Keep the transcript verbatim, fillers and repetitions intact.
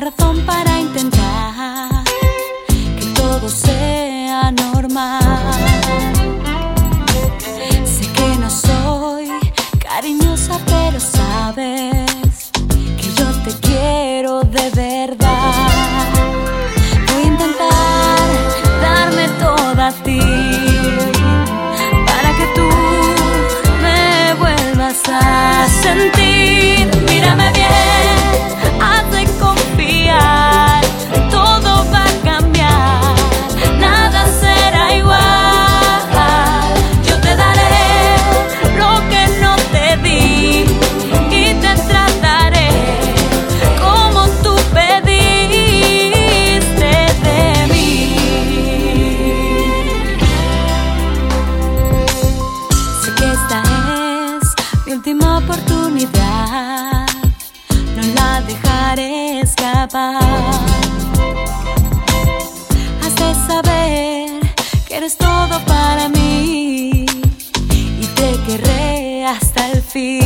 razón para intentar que todo sea normal. Sé que no soy cariñosa, pero sabes que yo te quiero de verdad. Voy a intentar darme toda a ti para que tú me vuelvas a sentir. Mírame bien, haz de confiar, todo va a cambiar, nada será igual. Yo te daré lo que no te di y te trataré como tú pediste de mí. Sé que esta es mi última oportunidad, no la dejaré escapar. Has de saber que eres todo para mí y te querré hasta el fin.